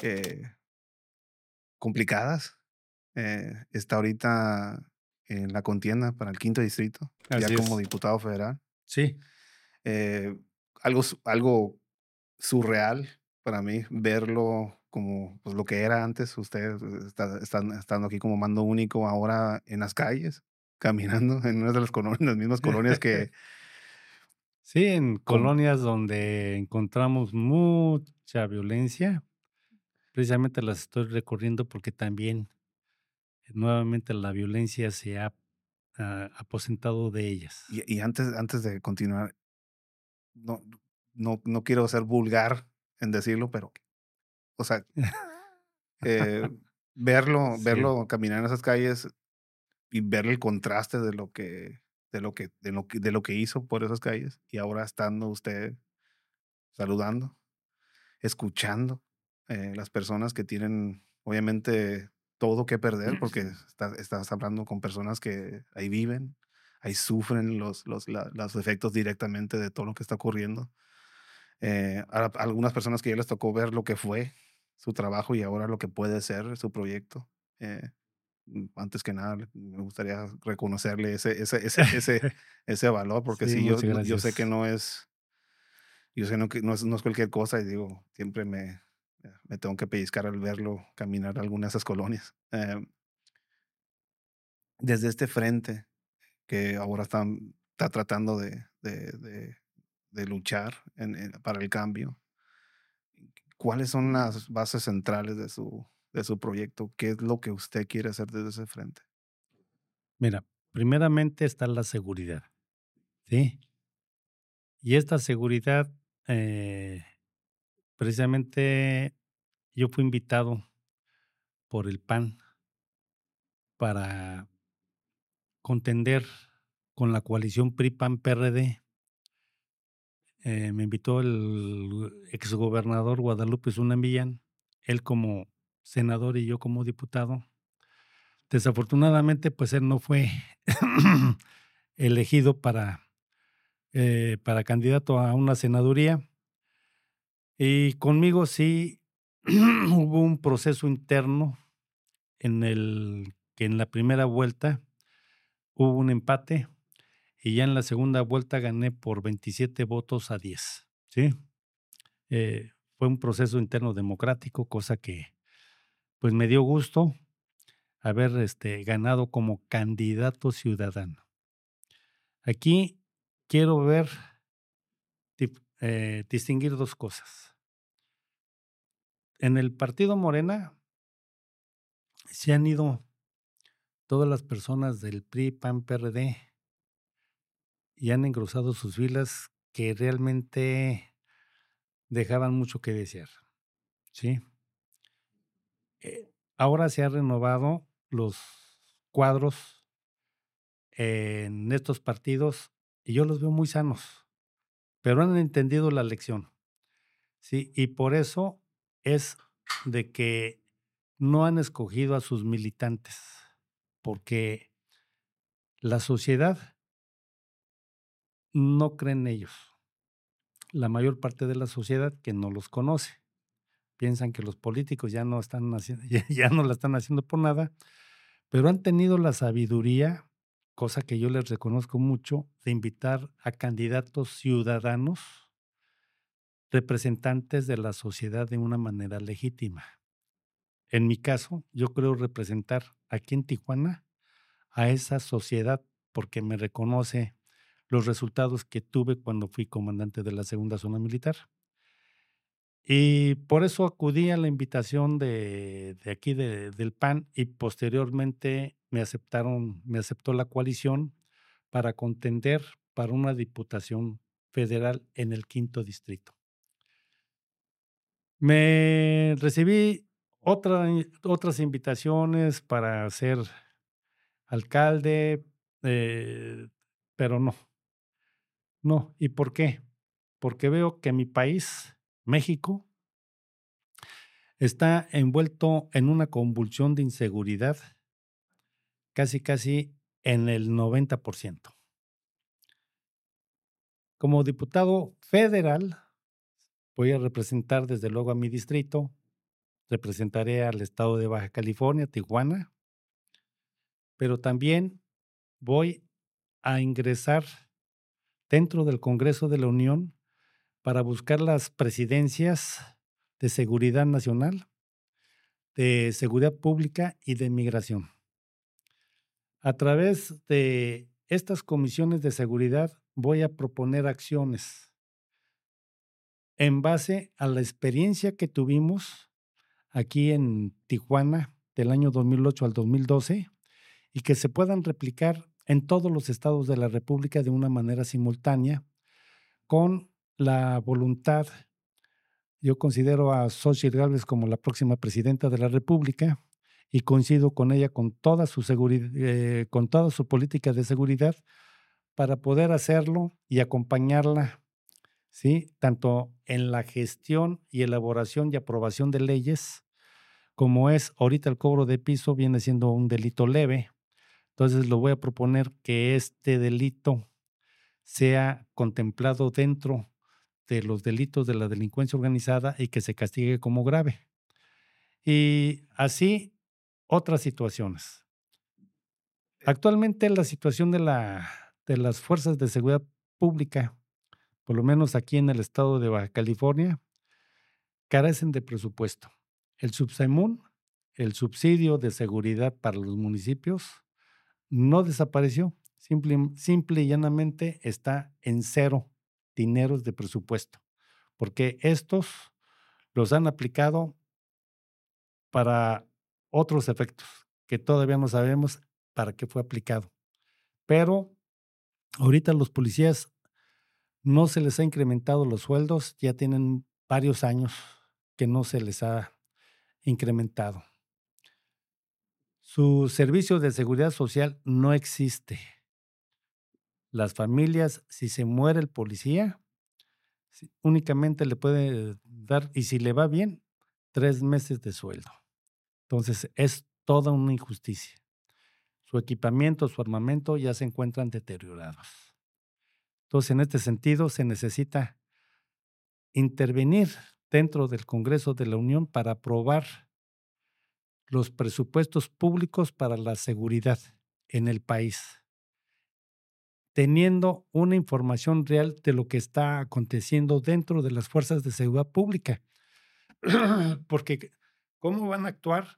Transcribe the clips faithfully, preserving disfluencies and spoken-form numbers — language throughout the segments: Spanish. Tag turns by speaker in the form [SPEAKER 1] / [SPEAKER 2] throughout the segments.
[SPEAKER 1] eh, complicadas. Eh, está ahorita en la contienda para el quinto distrito, ya
[SPEAKER 2] Así
[SPEAKER 1] como
[SPEAKER 2] es.
[SPEAKER 1] diputado federal.
[SPEAKER 2] Sí.
[SPEAKER 1] Eh, algo su algo surreal para mí verlo como, pues, lo que era antes, usted está estan estando aquí como mando único ahora en las calles, caminando en una de las colonias, las mismas colonias que
[SPEAKER 2] Sí, en
[SPEAKER 1] com
[SPEAKER 2] colonias donde encontramos mucha violencia, precisamente las estoy recorriendo porque también nuevamente la violencia se ha, ah, aposentado de ellas.
[SPEAKER 1] y y antes antes de continuar, no no no quiero ser vulgar en decirlo, pero, o sea, eh, verlo
[SPEAKER 2] Sí.
[SPEAKER 1] verlo caminar en esas calles y ver el contraste de lo que de lo que de lo que de lo que hizo por esas calles, y ahora estando usted saludando, escuchando, eh, las personas que tienen, obviamente, todo que perder, porque está estás hablando con personas que ahí viven, ahí sufren los los la los efectos directamente de todo lo que está ocurriendo. Eh, a algunas personas que ya les tocó ver lo que fue su trabajo y ahora lo que puede ser su proyecto. Eh, mm, antes que nada, me gustaría reconocerle ese ese ese ese ese valor, porque
[SPEAKER 2] Sí,
[SPEAKER 1] sí, yo
[SPEAKER 2] muchas
[SPEAKER 1] yo sé que
[SPEAKER 2] gracias.
[SPEAKER 1] no es yo sé no que no es no es cualquier cosa, y digo, siempre me me tengo que pellizcar al verlo caminar alguna de esas colonias. Em, desde este frente que ahora están está tratando de de de de luchar en en para el cambio, ¿cuáles son las bases centrales de su de su proyecto? ¿Qué es lo que usted quiere hacer desde ese frente?
[SPEAKER 2] Mira, primeramente está la seguridad, ¿sí? Y esta seguridad, eh, precisamente yo fui invitado por el P A N para contender con la coalición P R I, P A N, P R D. Eh, me invitó el exgobernador Guadalupe Zuna Millán, él como senador y yo como diputado. Desafortunadamente, pues él no fue elegido para, eh, para candidato a una senaduría. Y conmigo sí hubo un proceso interno en el que en la primera vuelta hubo un empate y ya en la segunda vuelta gané por veintisiete votos a diez, ¿sí? Eh, fue un proceso interno democrático, cosa que, pues, me dio gusto haber, este, ganado como candidato ciudadano. Aquí quiero ver, dif eh, distinguir dos cosas. En el partido Morena se han ido todas las personas del P R I, P A N, P R D y han engrosado sus filas que realmente dejaban mucho que desear, ¿sí? Eh, ahora se han renovado los cuadros en estos partidos y yo los veo muy sanos, pero han entendido la lección, ¿sí? Y por eso es de que no han escogido a sus militantes, porque la sociedad no cree en ellos. La mayor parte de la sociedad que no los conoce. Piensan que los políticos ya no están haciendo ya ya no la están haciendo por nada, pero han tenido la sabiduría, cosa que yo les reconozco mucho, de invitar a candidatos ciudadanos, representantes de la sociedad de una manera legítima. En mi caso, yo creo representar aquí en Tijuana a esa sociedad, porque me reconoce los resultados que tuve cuando fui comandante de la segunda zona militar. Y por eso acudí a la invitación de de aquí de del P A N y posteriormente me aceptaron me aceptó la coalición para contender para una diputación federal en el quinto distrito. Me recibí otra otras invitaciones para ser alcalde, eh, pero no, no, ¿y por qué? Porque veo que mi país, México, está envuelto en una convulsión de inseguridad, casi, casi en el noventa por ciento. Como diputado federal, voy a representar desde luego a mi distrito, representaré al estado de Baja California, Tijuana, pero también voy a ingresar dentro del Congreso de la Unión para buscar las presidencias de seguridad nacional, de seguridad pública y de migración. A través de estas comisiones de seguridad voy a proponer acciones en base a la experiencia que tuvimos aquí en Tijuana del año dos mil ocho al dos mil doce y que se puedan replicar en todos los estados de la República de una manera simultánea con la voluntad. Yo considero a Xóchitl Gálvez como la próxima presidenta de la República y coincido con ella con toda su seguridad, eh, con toda su política de seguridad para poder hacerlo y acompañarla, ¿sí? Tanto en la gestión y elaboración y aprobación de leyes, como es ahorita el cobro de piso viene siendo un delito leve. Entonces, lo voy a proponer que este delito sea contemplado dentro de los delitos de la delincuencia organizada y que se castigue como grave. Y así otras situaciones. Actualmente la situación de la de las fuerzas de seguridad pública, por lo menos aquí en el estado de Baja California, carecen de presupuesto. El Subsemún, el subsidio de seguridad para los municipios, no desapareció, simple, simple y llanamente está en cero dineros de presupuesto, porque estos los han aplicado para otros efectos que todavía no sabemos para qué fue aplicado. Pero ahorita los policías no se les ha incrementado los sueldos, ya tienen varios años que no se les ha incrementado. Su servicio de seguridad social no existe. Las familias, si se muere el policía, sí, únicamente le puede dar, y si le va bien, tres meses de sueldo. Entonces, es toda una injusticia. Su equipamiento, su armamento ya se encuentran deteriorados. Entonces, en este sentido, se necesita intervenir dentro del Congreso de la Unión para aprobar los presupuestos públicos para la seguridad en el país, teniendo una información real de lo que está aconteciendo dentro de las fuerzas de seguridad pública. Porque, ¿cómo van a actuar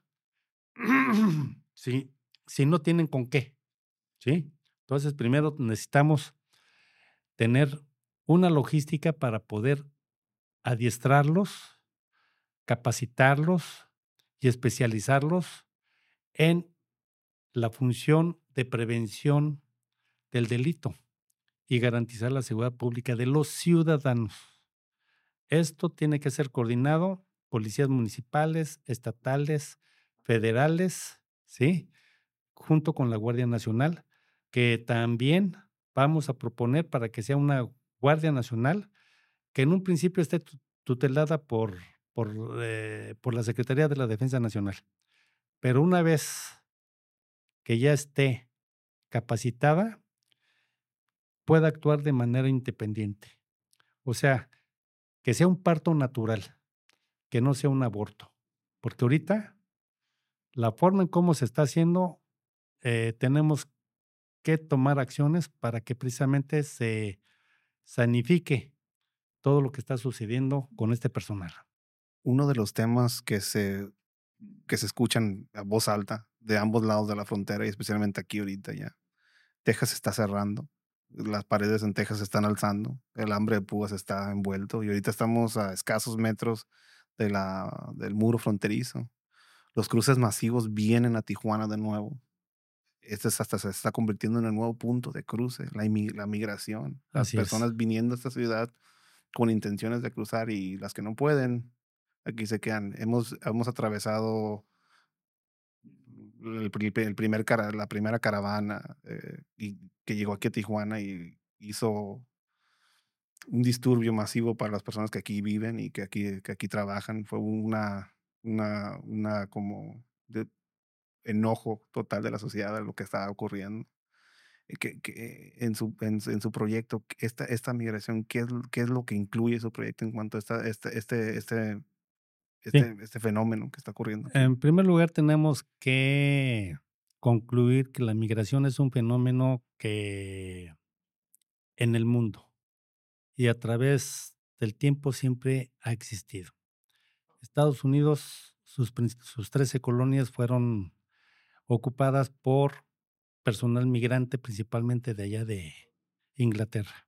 [SPEAKER 2] si, si no tienen con qué? ¿Sí? Entonces, primero necesitamos tener una logística para poder adiestrarlos, capacitarlos y especializarlos en la función de prevención del delito y garantizar la seguridad pública de los ciudadanos. Esto tiene que ser coordinado, policías municipales, estatales, federales, ¿sí? Junto con la Guardia Nacional, que también vamos a proponer para que sea una Guardia Nacional que en un principio esté tutelada por, por, eh, por la Secretaría de la Defensa Nacional. Pero una vez que ya esté capacitada, pueda actuar de manera independiente. O sea, que sea un parto natural, que no sea un aborto. Porque ahorita, la forma en cómo se está haciendo, eh, tenemos que tomar acciones para que precisamente se sanifique todo lo que está sucediendo con este personal.
[SPEAKER 1] Uno de los temas que se, que se escuchan a voz alta de ambos lados de la frontera y especialmente aquí ahorita ya. Texas está cerrando, las paredes en Texas se están alzando, el hambre de púas está envuelto y ahorita estamos a escasos metros de la, del muro fronterizo. Los cruces masivos vienen a Tijuana de nuevo. Este es hasta se está convirtiendo en el nuevo punto de cruce, la, imi- la migración, las
[SPEAKER 2] Así es.
[SPEAKER 1] personas viniendo a esta ciudad con intenciones de cruzar y las que no pueden, aquí se quedan. Hemos, hemos atravesado el, pri- el primer cara- la primera caravana eh, y, que llegó aquí a Tijuana y hizo un disturbio masivo para las personas que aquí viven y que aquí, que aquí trabajan. Fue una, una, una como de enojo total de la sociedad de lo que estaba ocurriendo. Eh, Que, que en, su, en, su en su proyecto, esta, esta migración, ¿qué es, qué es lo que incluye su proyecto en cuanto a esta, este, este, este
[SPEAKER 2] Sí.
[SPEAKER 1] este, este fenómeno que está ocurriendo aquí?
[SPEAKER 2] En primer lugar, tenemos que concluir que la migración es un fenómeno que en el mundo y a través del tiempo siempre ha existido. Estados Unidos, sus, prin- sus trece colonias fueron ocupadas por personal migrante, principalmente de allá de Inglaterra.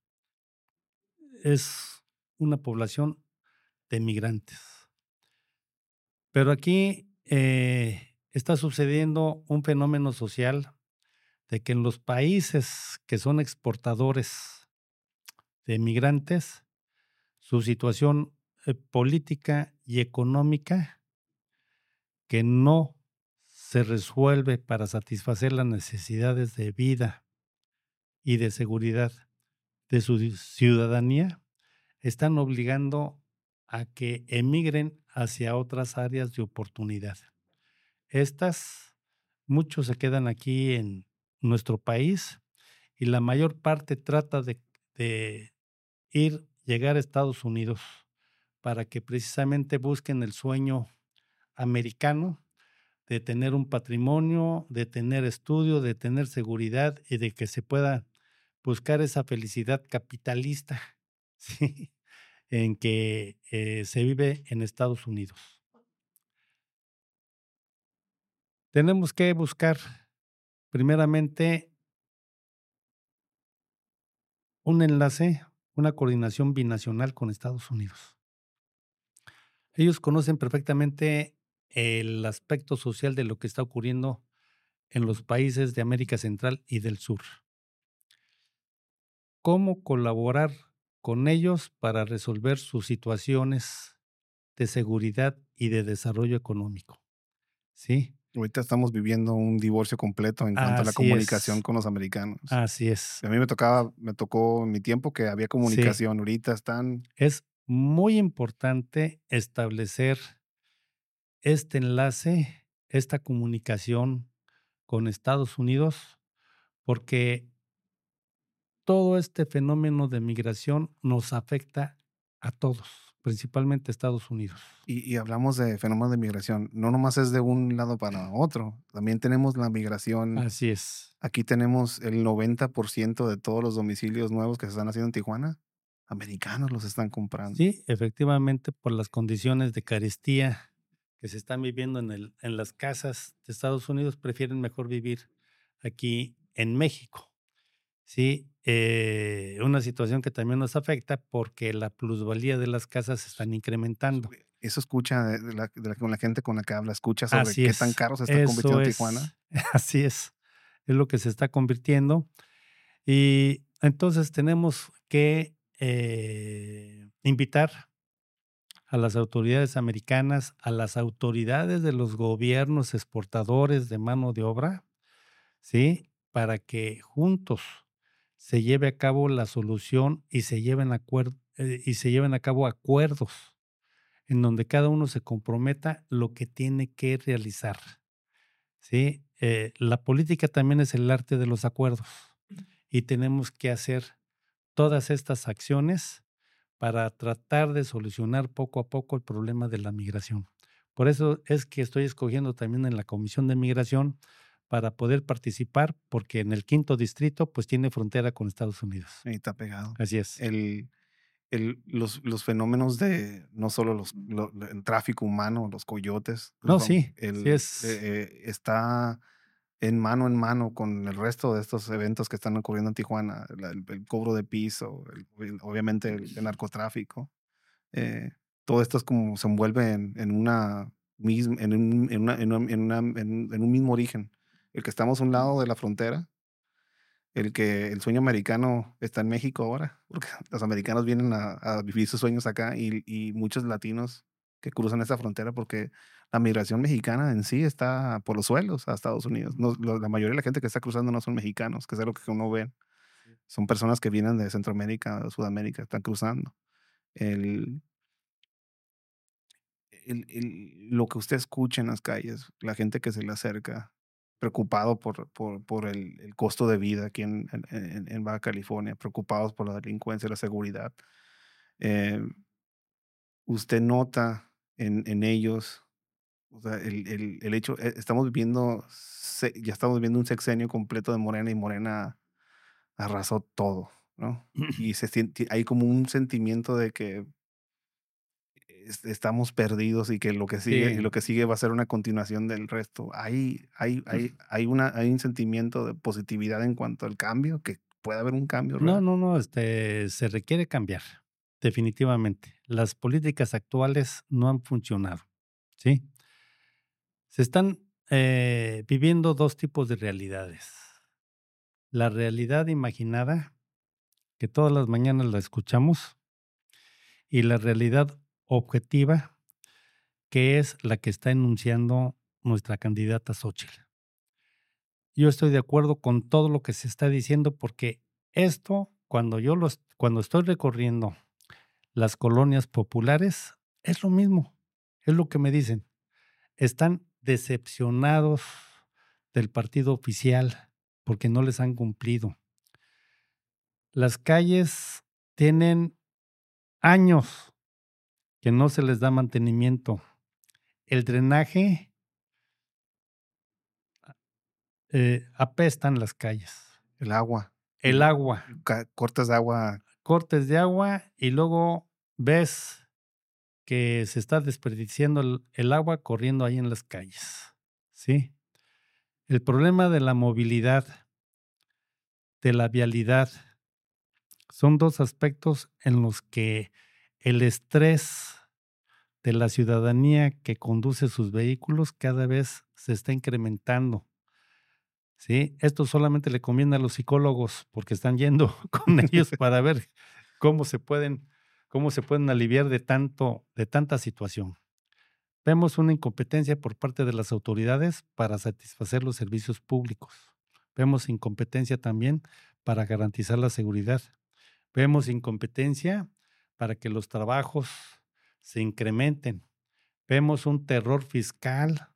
[SPEAKER 2] Es una población de migrantes. Pero aquí eh, está sucediendo un fenómeno social de que en los países que son exportadores de migrantes, su situación eh, política y económica que no se resuelve para satisfacer las necesidades de vida y de seguridad de su di- ciudadanía, están obligando a que emigren hacia otras áreas de oportunidad. Estas, muchos se quedan aquí en nuestro país y la mayor parte trata de, de ir, llegar a Estados Unidos para que precisamente busquen el sueño americano de tener un patrimonio, de tener estudio, de tener seguridad y de que se pueda buscar esa felicidad capitalista, ¿sí? En que eh, se vive en Estados Unidos. Tenemos que buscar primeramente un enlace, una coordinación binacional con Estados Unidos. Ellos conocen perfectamente el aspecto social de lo que está ocurriendo en los países de América Central y del Sur. Cómo colaborar con ellos para resolver sus situaciones de seguridad y de desarrollo económico, ¿sí?
[SPEAKER 1] Ahorita estamos viviendo un divorcio completo en cuanto a la
[SPEAKER 2] Así
[SPEAKER 1] comunicación
[SPEAKER 2] es,
[SPEAKER 1] con los americanos.
[SPEAKER 2] así es.
[SPEAKER 1] A mí me tocaba, me tocó en mi tiempo que había
[SPEAKER 2] Sí,
[SPEAKER 1] comunicación. Ahorita están,
[SPEAKER 2] es muy importante establecer este enlace, esta comunicación con Estados Unidos, porque todo este fenómeno de migración nos afecta a todos, principalmente a Estados Unidos.
[SPEAKER 1] y, y hablamos de fenómenos de migración. No nomás es de un lado para otro. También tenemos la migración.
[SPEAKER 2] Así es.
[SPEAKER 1] Aquí tenemos el noventa por ciento de todos los domicilios nuevos que se están haciendo en Tijuana. Americanos los están comprando.
[SPEAKER 2] Sí, efectivamente, por las condiciones de carestía que se están viviendo en el en las casas de Estados Unidos, prefieren mejor vivir aquí en México. Sí, eh, una situación que también nos afecta porque la plusvalía de las casas se están incrementando.
[SPEAKER 1] Eso escucha de de la, de la- con la gente con la que habla, escucha sobre
[SPEAKER 2] Así
[SPEAKER 1] qué tan
[SPEAKER 2] es,
[SPEAKER 1] caro se está
[SPEAKER 2] eso
[SPEAKER 1] convirtiendo
[SPEAKER 2] es,
[SPEAKER 1] Tijuana.
[SPEAKER 2] así es, es lo que se está convirtiendo. Y entonces tenemos que eh, invitar a las autoridades americanas, a las autoridades de los gobiernos exportadores de mano de obra, ¿sí? Para que juntos se lleve a cabo la solución y se lleven, acuer- eh, y se lleven a cabo acuerdos en donde cada uno se comprometa lo que tiene que realizar, ¿sí? Eh, la política también es el arte de los acuerdos y tenemos que hacer todas estas acciones para tratar de solucionar poco a poco el problema de la migración. Por eso es que estoy escogiendo también en la Comisión de Migración para poder participar, porque en el quinto distrito pues tiene frontera con Estados Unidos.
[SPEAKER 1] Ahí está pegado.
[SPEAKER 2] Así es.
[SPEAKER 1] El, el- los, los fenómenos de no solo los, lo- lo- el tráfico humano, los coyotes, los
[SPEAKER 2] No,
[SPEAKER 1] fam-
[SPEAKER 2] sí, sí
[SPEAKER 1] el,
[SPEAKER 2] es,
[SPEAKER 1] eh, eh, está en mano en mano con el resto de estos eventos que están ocurriendo en Tijuana, la- el, el cobro de piso, el- el- obviamente el, el narcotráfico. eh, Todo esto es como se envuelve en, en una misma, en un, en una- en una- en una- en- en un mismo origen. El que estamos a un lado de la frontera, el que el sueño americano está en México ahora, porque los americanos vienen a, a vivir sus sueños acá y, y muchos latinos que cruzan esa frontera porque la migración mexicana en sí está por los suelos a Estados Unidos. No, lo- la mayoría de la gente que está cruzando no son mexicanos, que es algo que uno ve. Son personas que vienen de Centroamérica o Sudamérica, están cruzando. El, el- el- lo que usted escucha en las calles, la gente que se le acerca, preocupado por, por, por el, el costo de vida aquí en, en- en- en Baja California, preocupados por la delincuencia y la seguridad. eh, Usted nota en, en ellos. O sea, el, el, el hecho, eh, estamos viviendo, se- ya estamos viviendo un sexenio completo de Morena y Morena arrasó todo, ¿no? Y se siente, hay como un sentimiento de que es- estamos perdidos y que lo que sigue, y
[SPEAKER 2] Sí.
[SPEAKER 1] lo que sigue va a ser una continuación del resto. Hay, hay, hay, hay, una, hay un sentimiento de positividad en cuanto al cambio, que puede haber un cambio
[SPEAKER 2] No,
[SPEAKER 1] real.
[SPEAKER 2] no, no, este, se requiere cambiar, definitivamente. Las políticas actuales no han funcionado, ¿sí? Se están, eh, viviendo dos tipos de realidades. La realidad imaginada, que todas las mañanas la escuchamos, y la realidad objetiva, que es la que está enunciando nuestra candidata Xóchitl. Yo estoy de acuerdo con todo lo que se está diciendo, porque esto, cuando yo los cuando estoy recorriendo las colonias populares, es lo mismo, es lo que me dicen. Están decepcionados del partido oficial porque no les han cumplido. Las calles tienen años que no se les da mantenimiento. El drenaje, eh, apestan las calles.
[SPEAKER 1] El agua,
[SPEAKER 2] El
[SPEAKER 1] el-
[SPEAKER 2] agua,
[SPEAKER 1] ca- cortes de agua,
[SPEAKER 2] cortes de agua y luego ves que se está desperdiciando el, el agua corriendo ahí en las calles, ¿sí? El problema de la movilidad, de la vialidad, son dos aspectos en los que el estrés de la ciudadanía que conduce sus vehículos cada vez se está incrementando, ¿sí? Esto solamente le conviene a los psicólogos porque están yendo con ellos para ver cómo se pueden cómo se pueden aliviar de tanto de tanta situación. Vemos una incompetencia por parte de las autoridades para satisfacer los servicios públicos. Vemos incompetencia también para garantizar la seguridad. Vemos incompetencia para que los trabajos se incrementen. Vemos un terror fiscal.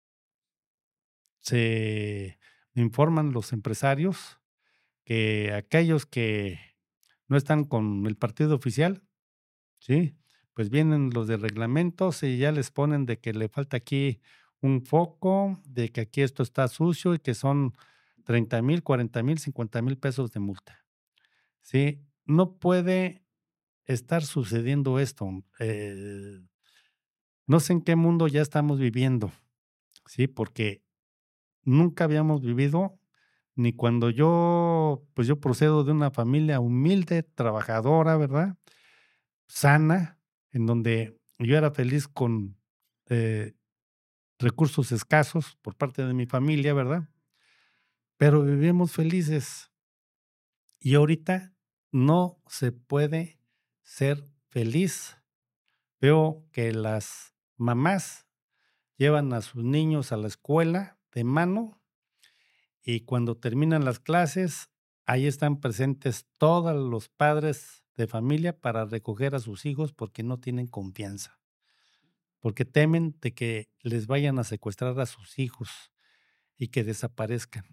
[SPEAKER 2] Se informan los empresarios que aquellos que no están con el partido oficial, ¿sí? Pues vienen los de reglamentos y ya les ponen de que le falta aquí un foco, de que aquí esto está sucio y que son treinta mil, cuarenta mil, cincuenta mil pesos de multa, ¿sí? No puede estar sucediendo esto. eh, no sé en qué mundo ya estamos viviendo, ¿sí? Porque nunca habíamos vivido, ni cuando yo, pues yo procedo de una familia humilde, trabajadora, ¿verdad? Sana, en donde yo era feliz con eh, recursos escasos por parte de mi familia, ¿verdad? Pero vivimos felices y ahorita no se puede ser feliz. Veo que las mamás llevan a sus niños a la escuela de mano y cuando terminan las clases, ahí están presentes todos los padres de familia para recoger a sus hijos porque no tienen confianza, porque temen de que les vayan a secuestrar a sus hijos y que desaparezcan.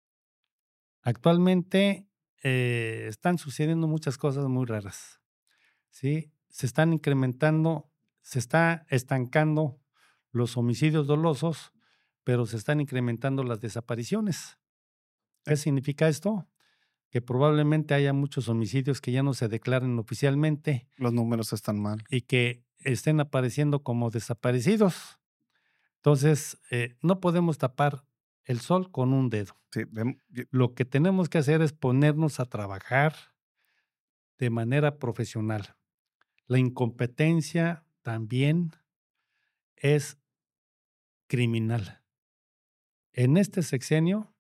[SPEAKER 2] Actualmente eh, están sucediendo muchas cosas muy raras, ¿sí? Se están incrementando, se está estancando los homicidios dolosos, pero se están incrementando las desapariciones. ¿Qué
[SPEAKER 1] eh,
[SPEAKER 2] significa esto? Que probablemente haya muchos homicidios que ya no se declaren oficialmente
[SPEAKER 1] los números están mal.
[SPEAKER 2] y que estén apareciendo como desaparecidos. Entonces, eh, no podemos tapar el sol con un dedo.
[SPEAKER 1] Sí, vem- yo-
[SPEAKER 2] Lo que tenemos que hacer es ponernos a trabajar de manera profesional. La incompetencia también es criminal. En este sexenio,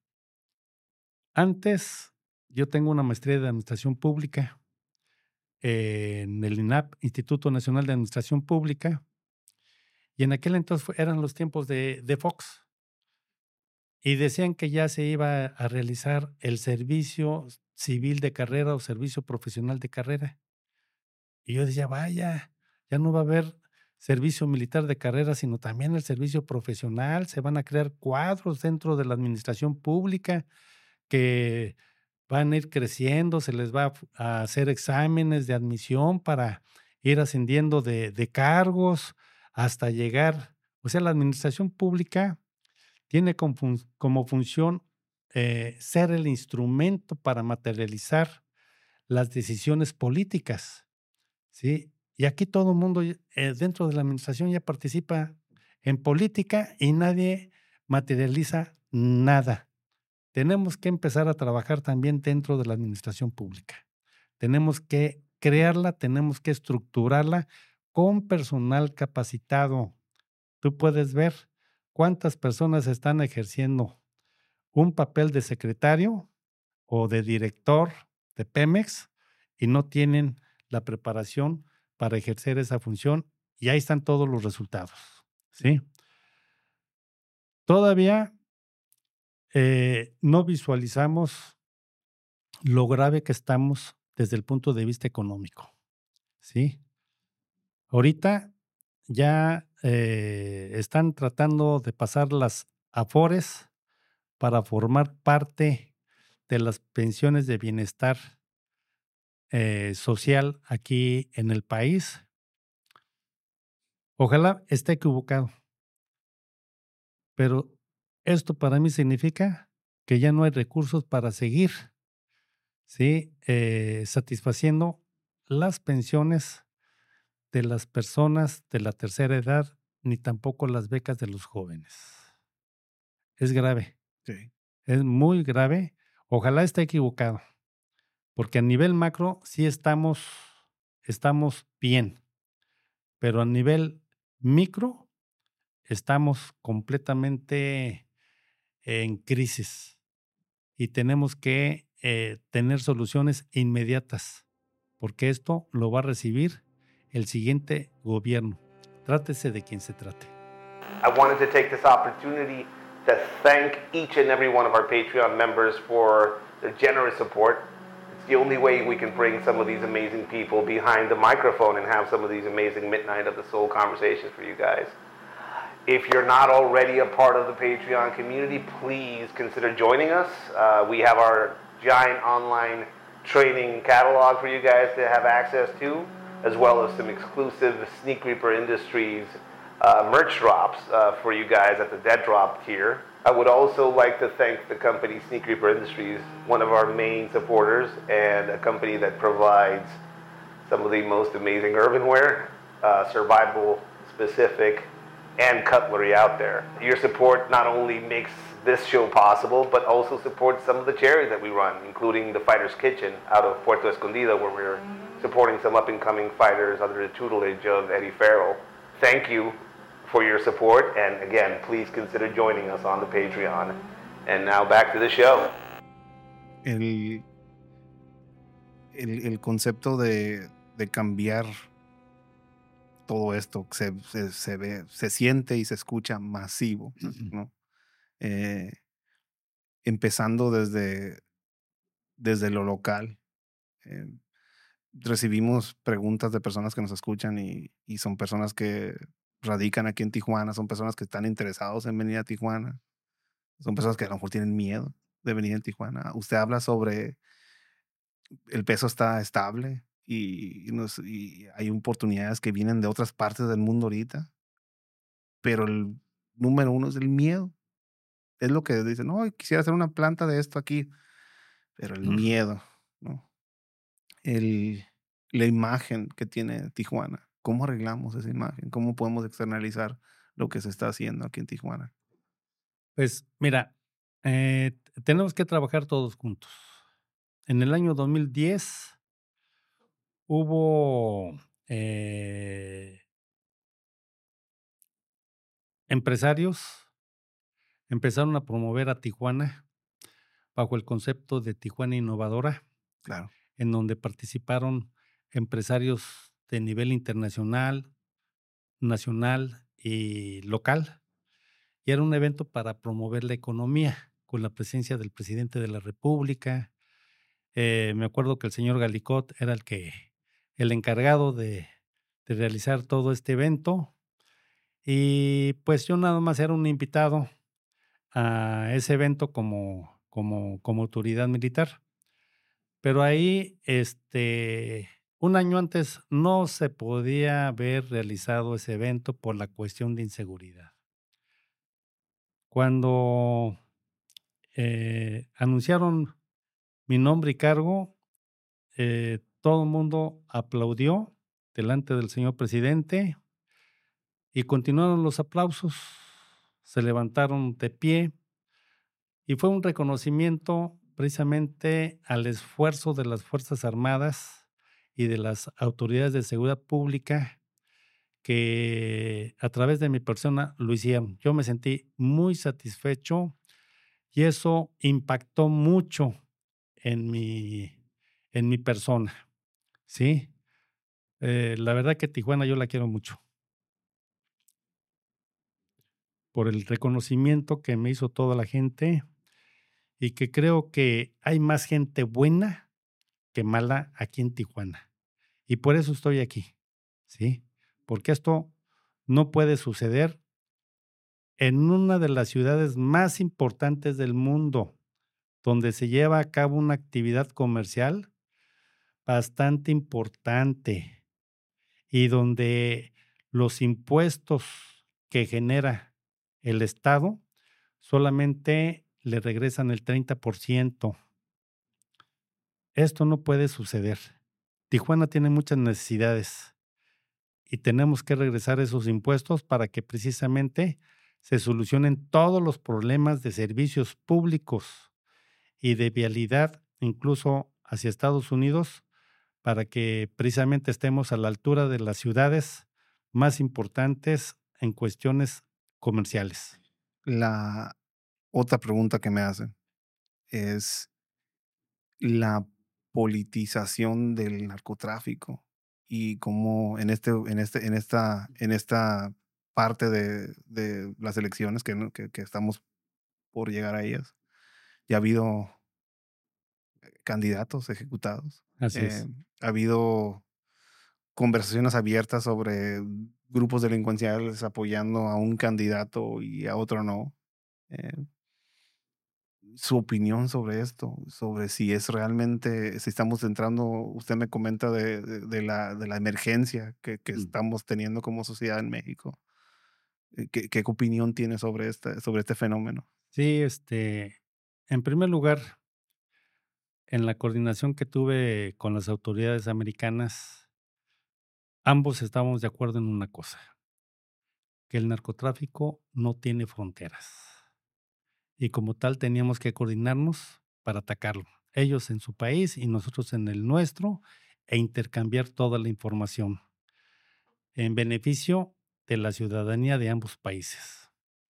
[SPEAKER 2] antes yo tengo una maestría de administración pública eh, en el I N A P, Instituto Nacional de Administración Pública, y en aquel entonces fue- eran los tiempos de, de Fox, y decían que ya se iba a realizar el servicio civil de carrera o servicio profesional de carrera. Y yo decía, vaya, ya no va a haber servicio militar de carrera, sino también el servicio profesional. Se van a crear cuadros dentro de la administración pública que van a ir creciendo, se les va a f- a hacer exámenes de admisión para ir ascendiendo de, de cargos. hasta llegar, o sea, la administración pública tiene como, fun- como función eh, ser el instrumento para materializar las decisiones políticas, ¿sí? Y aquí todo el mundo ya- eh, dentro de la administración ya participa en política y nadie materializa nada. Tenemos que empezar a trabajar también dentro de la administración pública. Tenemos que crearla, tenemos que estructurarla con personal capacitado. Tú puedes ver cuántas personas están ejerciendo un papel de secretario o de director de Pemex y no tienen la preparación para ejercer esa función y ahí están todos los resultados, ¿sí? Todavía eh, no visualizamos lo grave que estamos desde el punto de vista económico, ¿sí? Ahorita ya eh, están tratando de pasar las Afores para formar parte de las pensiones de bienestar eh, social aquí en el país. Ojalá esté equivocado, pero esto para mí significa que ya no hay recursos para seguir, ¿sí? Eh, satisfaciendo las pensiones de las personas de la tercera edad, ni tampoco las becas de los jóvenes. Es grave,
[SPEAKER 1] Sí.
[SPEAKER 2] es muy grave. Ojalá esté equivocado, porque a nivel macro sí estamos, estamos bien, pero a nivel micro estamos completamente en crisis y tenemos que eh, tener soluciones inmediatas, porque esto lo va a recibir el siguiente gobierno. Trátese de quien se trate.
[SPEAKER 3] I wanted to take this opportunity to thank each and every one of our Patreon members for their generous support. It's the only way we can bring some of these amazing people behind the microphone and have some of these amazing Midnight of the Soul conversations for you guys. If you're not already a part of the Patreon community, please consider joining us. Uh, we have our giant online training catalog for you guys to have access to, as well as some exclusive Sneak Reaper Industries uh, merch drops uh, for you guys at the Dead Drop tier. I would also like to thank the company Sneak Reaper Industries, one of our main supporters and a company that provides some of the most amazing urbanware, uh, survival specific, and cutlery out there. Your support not only makes this show possible, but also supports some of the charities that we run, including the Fighter's Kitchen out of Puerto Escondido, where we're supporting some up-and-coming fighters under the tutelage of Eddie Farrell. Thank you for your support, and again, please consider joining us on the Patreon. And now back to the show.
[SPEAKER 1] El, el, el concepto de, de cambiar todo esto se, se, se ve, se siente y se escucha masivo, ¿no? Eh, empezando desde, desde lo local. Eh, recibimos preguntas de personas que nos escuchan y, y son personas que radican aquí en Tijuana, son personas que están interesados en venir a Tijuana, son personas que a lo mejor tienen miedo de venir a Tijuana. Usted habla sobre el peso está estable y, y nos- y hay oportunidades que vienen de otras partes del mundo ahorita, pero el número uno es el miedo. Es lo que dicen, no, quisiera hacer una planta de esto aquí, pero el miedo, ¿no? El, la imagen que tiene Tijuana. ¿Cómo arreglamos esa imagen? ¿Cómo podemos externalizar lo que se está haciendo aquí en Tijuana?
[SPEAKER 2] Pues mira, eh, t- tenemos que trabajar todos juntos. En el año dos mil diez hubo eh, empresarios, empezaron a promover a Tijuana bajo el concepto de Tijuana Innovadora,
[SPEAKER 1] Claro,
[SPEAKER 2] en donde participaron empresarios de nivel internacional, nacional y local. Y era un evento para promover la economía, con la presencia del presidente de la República. Eh, me acuerdo que el señor Galicot era el que el encargado de de realizar todo este evento, y pues yo nada más era un invitado a ese evento como como como autoridad militar. Pero ahí, este, Un año antes no se podía haber realizado ese evento por la cuestión de inseguridad. Cuando eh, anunciaron mi nombre y cargo, eh, todo el mundo aplaudió delante del señor presidente y continuaron los aplausos, se levantaron de pie y fue un reconocimiento precisamente al esfuerzo de las Fuerzas Armadas y de las autoridades de seguridad pública que a través de mi persona lo hicieron. Yo me sentí muy satisfecho y eso impactó mucho en mi, en mi persona, ¿sí? Eh, la verdad que Tijuana yo la quiero mucho por el reconocimiento que me hizo toda la gente y que creo que hay más gente buena que mala aquí en Tijuana. Y por eso estoy aquí, ¿sí? Porque esto no puede suceder en una de las ciudades más importantes del mundo, donde se lleva a cabo una actividad comercial bastante importante y donde los impuestos que genera el Estado solamente le regresan el treinta por ciento. Esto no puede suceder. Tijuana tiene muchas necesidades y tenemos que regresar esos impuestos para que precisamente se solucionen todos los problemas de servicios públicos y de vialidad, incluso hacia Estados Unidos, para que precisamente estemos a la altura de las ciudades más importantes en cuestiones comerciales.
[SPEAKER 1] La otra pregunta que me hacen es la politización del narcotráfico y cómo en este, en este, en esta, en esta parte de, de las elecciones que, no- que, que estamos por llegar a ellas, ya ha habido candidatos ejecutados,
[SPEAKER 2] Así
[SPEAKER 1] eh,
[SPEAKER 2] es.
[SPEAKER 1] ha habido conversaciones abiertas sobre grupos delincuenciales apoyando a un candidato y a otro no. Eh, su opinión sobre esto, sobre si es realmente, si estamos entrando, usted me comenta de, de- de la, de la emergencia que, que
[SPEAKER 2] Mm.
[SPEAKER 1] estamos teniendo como sociedad en México. Eh, ¿Qué, qué opinión tiene sobre, esta, sobre este fenómeno?
[SPEAKER 2] Sí, este, en primer lugar, en la coordinación que tuve con las autoridades americanas, ambos estábamos de acuerdo en una cosa, que el narcotráfico no tiene fronteras y como tal teníamos que coordinarnos para atacarlo. Ellos en su país y nosotros en el nuestro e intercambiar toda la información en beneficio de la ciudadanía de ambos países.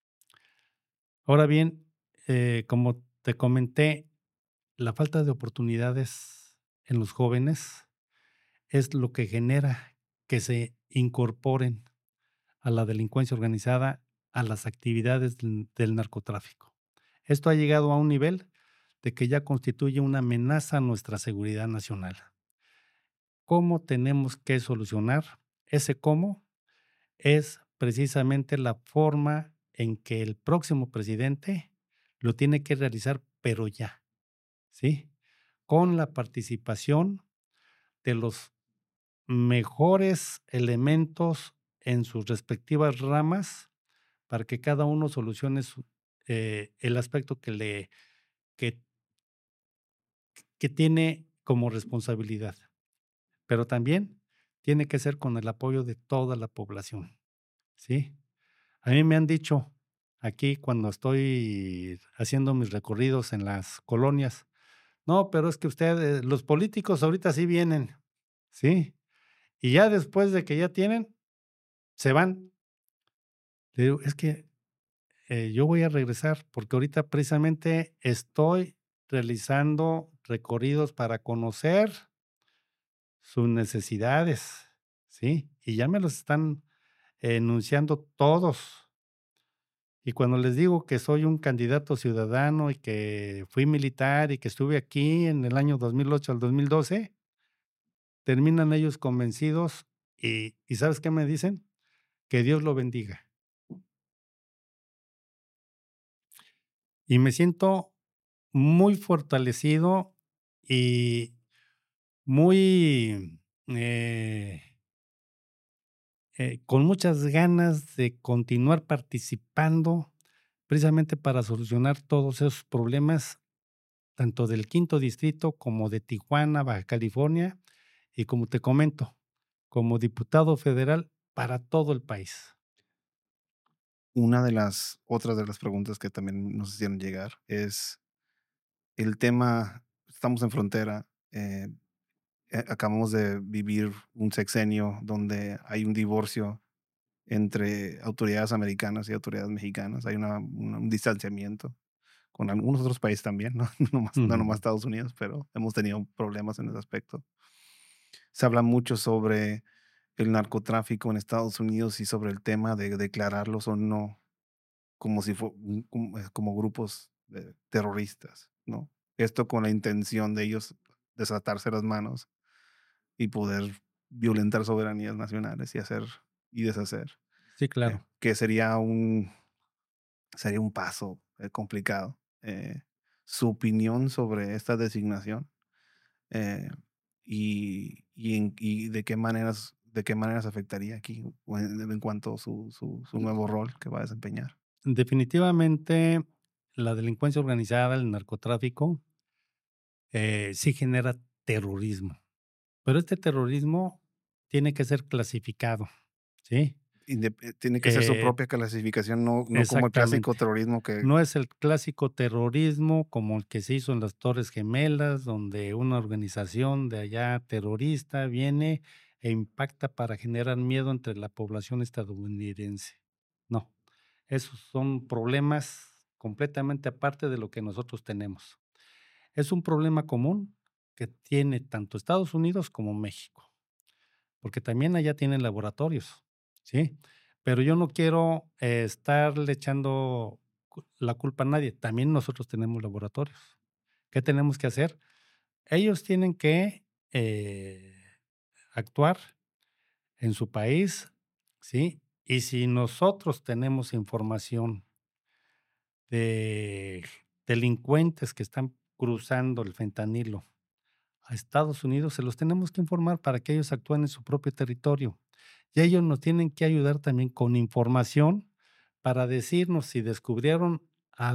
[SPEAKER 2] Ahora bien, eh, como te comenté, la falta de oportunidades en los jóvenes es lo que genera que se incorporen a la delincuencia organizada, a las actividades del, del narcotráfico. Esto ha llegado a un nivel de que ya constituye una amenaza a nuestra seguridad nacional. ¿Cómo tenemos que solucionar? Ese cómo es precisamente la forma en que el próximo presidente lo tiene que realizar, pero ya, ¿sí? Con la participación de los mejores elementos en sus respectivas ramas para que cada uno solucione su- eh, el aspecto que le que, que tiene como responsabilidad, pero también tiene que ser con el apoyo de toda la población, ¿sí? A mí me han dicho aquí cuando estoy haciendo mis recorridos en las colonias, no, pero es que ustedes, los políticos ahorita sí vienen, ¿sí? Y ya después de que ya tienen, se van. Le digo, es que eh, yo voy a regresar porque ahorita precisamente estoy realizando recorridos para conocer sus necesidades, ¿sí? Y ya me los están enunciando todos. Y cuando les digo que soy un candidato ciudadano y que fui militar y que estuve aquí en el año dos mil ocho al dos mil doce, terminan ellos convencidos y, ¿y sabes qué me dicen? Que Dios lo bendiga. Y me siento muy fortalecido y muy eh, eh, con muchas ganas de continuar participando precisamente para solucionar todos esos problemas, tanto del quinto distrito como de Tijuana, Baja California, y como te comento, como diputado federal para todo el país.
[SPEAKER 1] Una de las otras de las preguntas que también nos hicieron llegar es el tema, estamos en frontera, eh, eh, acabamos de vivir un sexenio donde hay un divorcio entre autoridades americanas y autoridades mexicanas, hay una, una- un distanciamiento con algunos otros países también, ¿no? No nomás, no nomás
[SPEAKER 2] Ujú.
[SPEAKER 1] Estados Unidos, pero hemos tenido problemas en ese aspecto. Se habla mucho sobre el narcotráfico en Estados Unidos y sobre el tema de declararlos o no como si fue un- como, eh, como grupos eh, terroristas, ¿no? Esto con la intención de ellos desatarse las manos y poder violentar soberanías nacionales y hacer y deshacer,
[SPEAKER 2] Sí,
[SPEAKER 1] eh,
[SPEAKER 2] claro.
[SPEAKER 1] que sería un sería un paso eh, complicado. Eh, su opinión sobre esta designación eh, y, y, en- y de qué maneras de qué maneras afectaría aquí o en, en cuanto a su, su, su nuevo rol que va a desempeñar.
[SPEAKER 2] Definitivamente, la delincuencia organizada, el narcotráfico, eh, sí genera terrorismo, pero este terrorismo tiene que ser clasificado, ¿sí?
[SPEAKER 1] Indep- eh, tiene que ser su
[SPEAKER 2] Eh,
[SPEAKER 1] propia clasificación, no, no como el clásico
[SPEAKER 2] exactamente.
[SPEAKER 1] terrorismo que
[SPEAKER 2] No es el clásico terrorismo como el que se hizo en las Torres Gemelas, donde una organización de allá terrorista viene e impacta para generar miedo entre la población estadounidense. No, esos son problemas completamente aparte de lo que nosotros tenemos. Es un problema común que tiene tanto Estados Unidos como México, porque también allá tienen laboratorios, ¿sí? Pero yo no quiero, eh, estarle echando cu la culpa a nadie, también nosotros tenemos laboratorios. ¿Qué tenemos que hacer? Ellos tienen que, eh, actuar en su país, ¿sí? Y si nosotros tenemos información de delincuentes que están cruzando el fentanilo a Estados Unidos, se los tenemos que informar para que ellos actúen en su propio territorio. Y ellos nos tienen que ayudar también con información para decirnos si descubrieron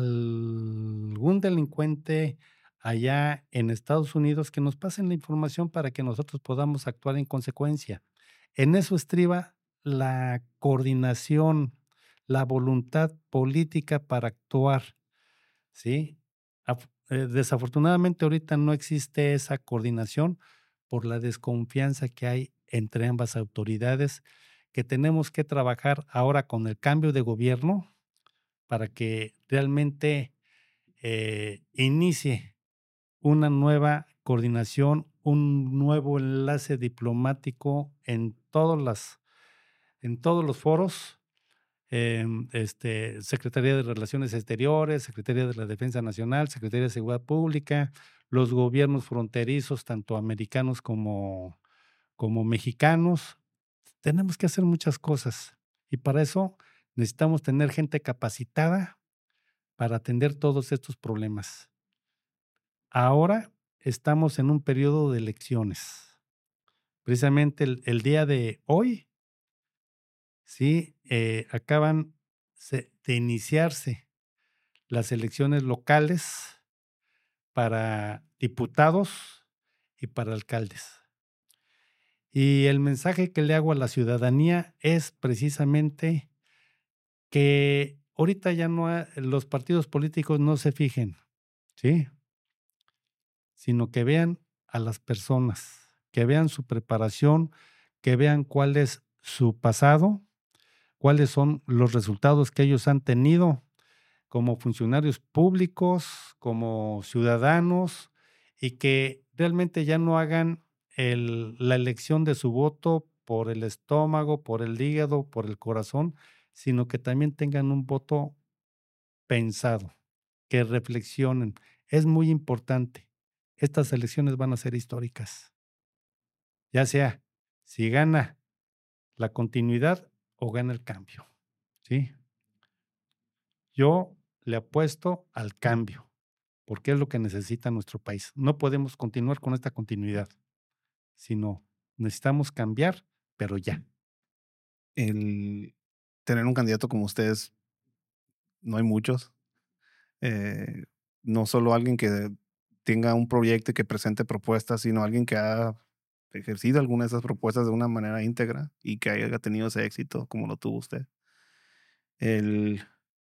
[SPEAKER 2] algún delincuente allá en Estados Unidos, que nos pasen la información para que nosotros podamos actuar en consecuencia. En eso estriba la coordinación, la voluntad política para actuar, ¿sí? Af eh, desafortunadamente, ahorita no existe esa coordinación por la desconfianza que hay entre ambas autoridades, que tenemos que trabajar ahora con el cambio de gobierno para que realmente, eh, inicie una nueva coordinación, un nuevo enlace diplomático en todas las en todos los foros, em, este, Secretaría de Relaciones Exteriores, Secretaría de la Defensa Nacional, Secretaría de Seguridad Pública, los gobiernos fronterizos, tanto americanos como, como mexicanos. Tenemos que hacer muchas cosas y para eso necesitamos tener gente capacitada para atender todos estos problemas. Ahora estamos en un periodo de elecciones. Precisamente el, el día de hoy, sí, eh, acaban se- de iniciarse las elecciones locales para diputados y para alcaldes. Y el mensaje que le hago a la ciudadanía es precisamente que ahorita ya no ha- los partidos políticos no se fijen, ¿sí? Sino que vean a las personas, que vean su preparación, que vean cuál es su pasado, cuáles son los resultados que ellos han tenido como funcionarios públicos, como ciudadanos, y que realmente ya no hagan el la elección de su voto por el estómago, por el hígado, por el corazón, sino que también tengan un voto pensado, que reflexionen. Es muy importante. Estas elecciones van a ser históricas, ya sea si gana la continuidad o gana el cambio, ¿sí? Yo le apuesto al cambio, porque es lo que necesita nuestro país. No podemos continuar con esta continuidad, sino Necesitamos cambiar, pero ya.
[SPEAKER 1] El tener un candidato como ustedes, no hay muchos. Eh, no solo alguien que tenga un proyecto y que presente propuestas, sino alguien que ha ejercido alguna de esas propuestas de una manera íntegra y que haya tenido ese éxito como lo tuvo usted. El,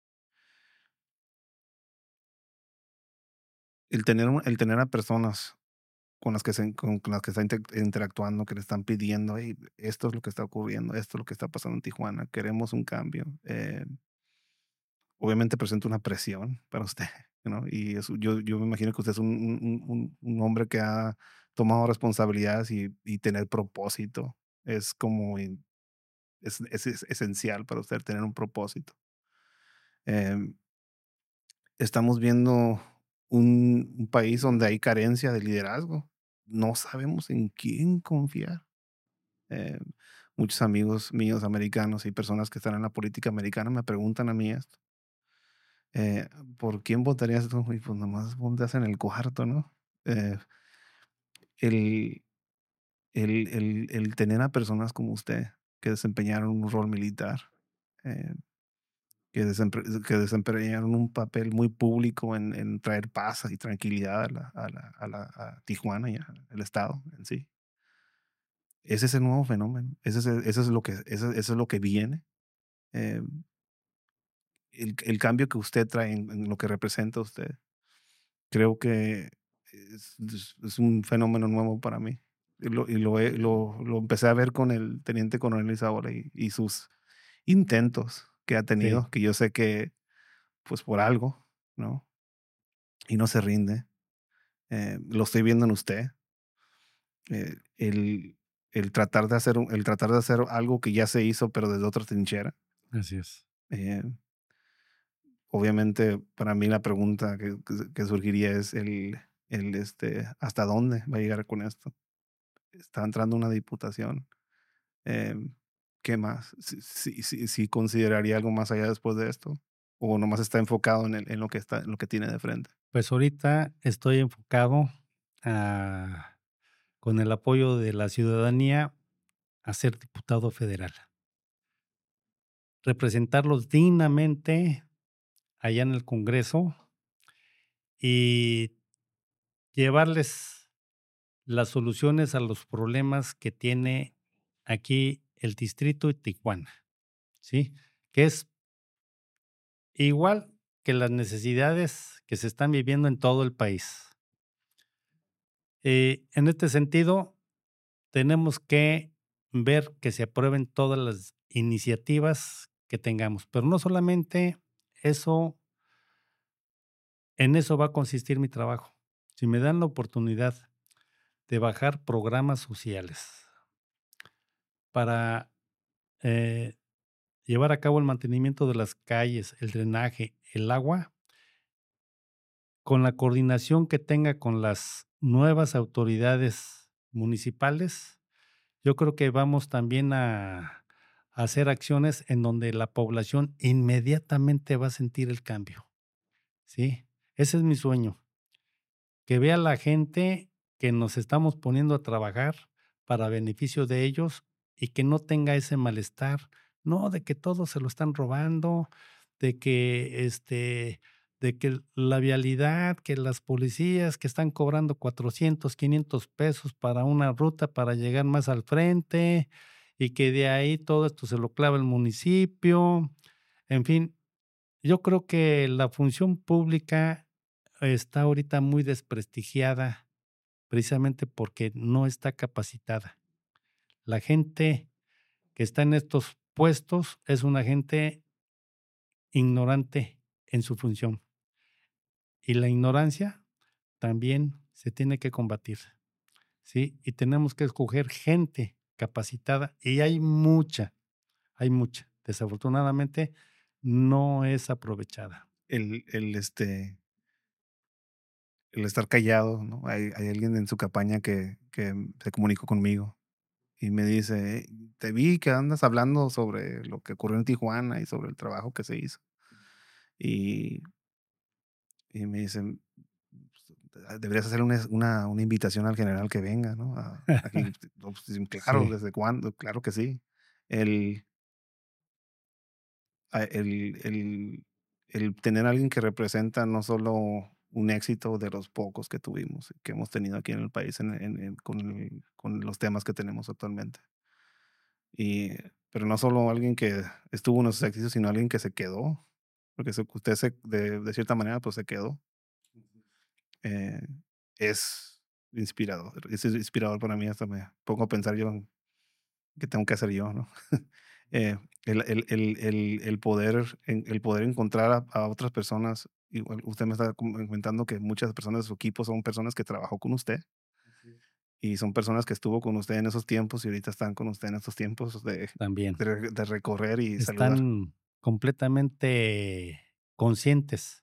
[SPEAKER 1] el, tener, un- el tener a personas con las que, se, con, con las que está inter- interactuando, que le están pidiendo: "Hey, esto es lo que está ocurriendo, esto es lo que está pasando en Tijuana, queremos un cambio". Eh, obviamente presenta una presión para usted, ¿no? Y eso, yo, yo me imagino que usted es un, un- un- un hombre que ha tomado responsabilidades y, y tener propósito. Es como, in- es, es- es esencial para usted tener un propósito. Em, estamos viendo un, un país donde hay carencia de liderazgo. No sabemos en quién confiar. Eh, muchos amigos míos americanos y personas que están en la política americana me preguntan a mí esto: eh, ¿por quién votarías tú? Y pues nomás ponte en el cuarto, ¿no? Eh, el, el, el, el tener a personas como usted que desempeñaron un rol militar, eh, que, desempre- que desempeñaron un papel muy público en, en traer paz y tranquilidad a, la, a, la, a, la, a Tijuana y al estado en sí. Ese es el nuevo fenómeno. Ese es, el- eso es lo que, eso, eso es lo que viene. Eh, el, el cambio que usted trae en, en lo que representa usted, creo que es, es- es un fenómeno nuevo para mí. Y lo, y lo, he- lo, lo empecé a ver con el teniente coronel Izaura y, y sus intentos que ha
[SPEAKER 2] Sí,
[SPEAKER 1] tenido, que yo sé que, pues por algo, ¿no? Y no se rinde. Eh, lo estoy viendo en usted. Eh, el, el tratar de hacer, un- el tratar de hacer algo que ya se hizo, pero desde otra trinchera.
[SPEAKER 2] así es.
[SPEAKER 1] Eh, obviamente, para mí la pregunta que, que- que surgiría es el, el este, ¿hasta dónde va a llegar con esto? Está entrando una diputación. em, ¿Qué más? Si, si, si- si consideraría algo más allá después de esto, o nomás está enfocado en, el- en lo que está, en lo que tiene de frente.
[SPEAKER 2] Pues ahorita estoy enfocado a, con el apoyo de la ciudadanía, a ser diputado federal. Representarlos dignamente allá en el Congreso y llevarles las soluciones a los problemas que tiene aquí el distrito de Tijuana, ¿sí? Que es igual que las necesidades que se están viviendo en todo el país. Eh, en este sentido, tenemos que ver que se aprueben todas las iniciativas que tengamos, pero no solamente eso, en eso va a consistir mi trabajo. Si me dan la oportunidad de bajar programas sociales para eh, llevar a cabo el mantenimiento de las calles, el drenaje, el agua, con la coordinación que tenga con las nuevas autoridades municipales, yo creo que vamos también a, a hacer acciones en donde la población inmediatamente va a sentir el cambio, ¿sí? Ese es mi sueño, que vea la gente que nos estamos poniendo a trabajar para beneficio de ellos y que no tenga ese malestar, no de que todo se lo están robando, de que este de que la vialidad, que las policías que están cobrando cuatrocientos, quinientos pesos para una ruta para llegar más al frente y que de ahí todo esto se lo clava el municipio. En fin, yo creo que la función pública está ahorita muy desprestigiada, precisamente porque no está capacitada. La gente que está en estos puestos es una gente ignorante en su función, y la ignorancia también se tiene que combatir, ¿sí? Y tenemos que escoger gente capacitada, y hay mucha, hay mucha. Desafortunadamente, no es aprovechada.
[SPEAKER 1] El, el, este, el estar callado, ¿no? Hay, hay alguien en su campaña que, que se comunicó conmigo y me dice: "Hey, te vi que andas hablando sobre lo que ocurrió en Tijuana y sobre el trabajo que se hizo". Y, y me dicen: deberías hacer una, una, una invitación al general que venga, ¿no? A- aquí, no, pues, sí, claro,
[SPEAKER 2] Sí,
[SPEAKER 1] ¿desde cuándo? Claro que sí. El, a- el, el, el tener a alguien que representa no solo un éxito de los pocos que tuvimos, que hemos tenido aquí en el país en- en- en- con, el- con los temas que tenemos actualmente. Y, pero no solo alguien que estuvo en esos éxitos, sino alguien que se quedó, porque se- usted se, de, de cierta manera pues se quedó. Eh, es inspirador, es inspirador para mí, hasta me pongo a pensar yo en qué tengo que hacer yo, ¿no? Eh, el, el, el, el, el poder, en- el poder encontrar a, a otras personas, igual usted me está com- comentando que muchas personas de su equipo son personas que trabajó con usted y son personas que estuvo con usted en esos tiempos y ahorita están con usted en estos tiempos de,
[SPEAKER 2] también.
[SPEAKER 1] de, re- de recorrer y saludar.
[SPEAKER 2] Están completamente conscientes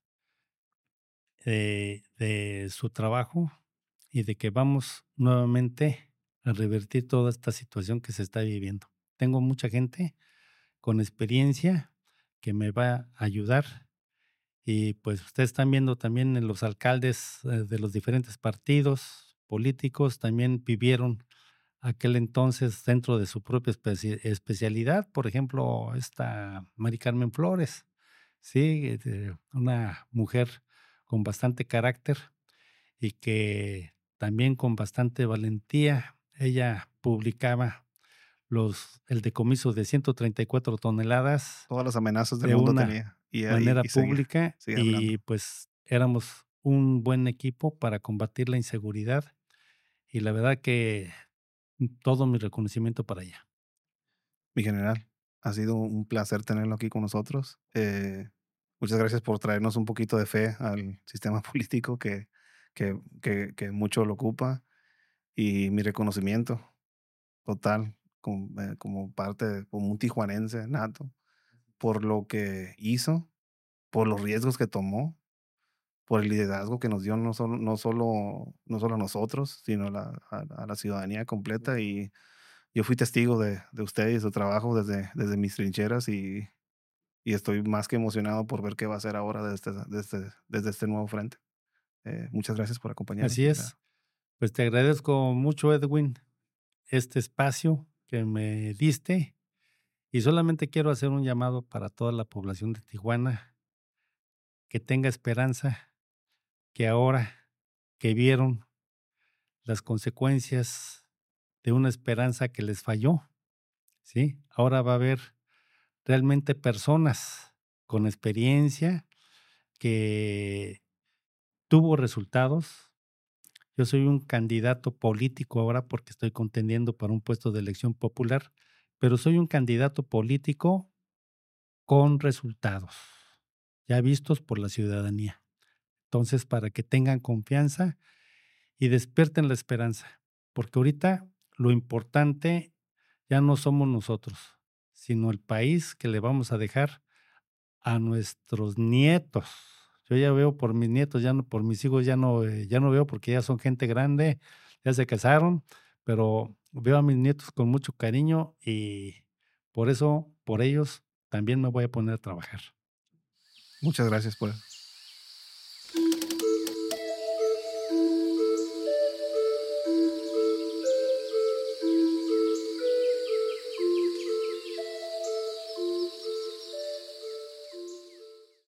[SPEAKER 2] de, de su trabajo y de que vamos nuevamente a revertir toda esta situación que se está viviendo. Tengo mucha gente con experiencia que me va a ayudar y pues ustedes están viendo también en los alcaldes eh, de los diferentes partidos políticos también vivieron aquel entonces dentro de su propia especi- especialidad, por ejemplo, esta Mari Carmen Flores, sí, eh, una mujer con bastante carácter y que también con bastante valentía ella publicaba los el decomiso de ciento treinta y cuatro toneladas
[SPEAKER 1] Todas las amenazas del
[SPEAKER 2] de
[SPEAKER 1] mundo
[SPEAKER 2] una
[SPEAKER 1] tenía y, y,
[SPEAKER 2] manera
[SPEAKER 1] y seguía,
[SPEAKER 2] pública
[SPEAKER 1] sigue
[SPEAKER 2] y
[SPEAKER 1] hablando.
[SPEAKER 2] pues éramos un buen equipo para combatir la inseguridad y la verdad que todo mi reconocimiento para ella.
[SPEAKER 1] Mi general, ha sido un placer tenerlo aquí con nosotros. Eh, muchas gracias por traernos un poquito de fe al sistema político que, que, que, que mucho lo ocupa y mi reconocimiento total como, eh, como parte, de- como un tijuanense nato, por lo que hizo, por los riesgos que tomó, por el liderazgo que nos dio no solo, no solo, no solo a nosotros, sino a la, a, a la ciudadanía completa. Y yo fui testigo de, de usted y de su trabajo desde, desde mis trincheras y, y estoy más que emocionado por ver qué va a hacer ahora desde, este- desde, desde este nuevo frente. Eh, muchas gracias por acompañarnos,
[SPEAKER 2] Así
[SPEAKER 1] mi
[SPEAKER 2] es,
[SPEAKER 1] general.
[SPEAKER 2] pues te agradezco mucho, Edwin, este espacio que me diste y solamente quiero hacer un llamado para toda la población de Tijuana que tenga esperanza, que ahora que vieron las consecuencias de una esperanza que les falló, ¿sí? Ahora va a haber realmente personas con experiencia que tuvo resultados. Yo soy un candidato político ahora porque estoy contendiendo para un puesto de elección popular, pero soy un candidato político con resultados, ya vistos por la ciudadanía. Entonces, para que tengan confianza y despierten la esperanza, porque ahorita lo importante ya no somos nosotros, sino el país que le vamos a dejar a nuestros nietos. Yo ya veo por mis nietos, ya no por mis hijos, ya no, eh, ya no veo porque ya son gente grande, ya se casaron, pero veo a mis nietos con mucho cariño y por eso, por ellos, también me voy a poner a trabajar.
[SPEAKER 1] Muchas gracias por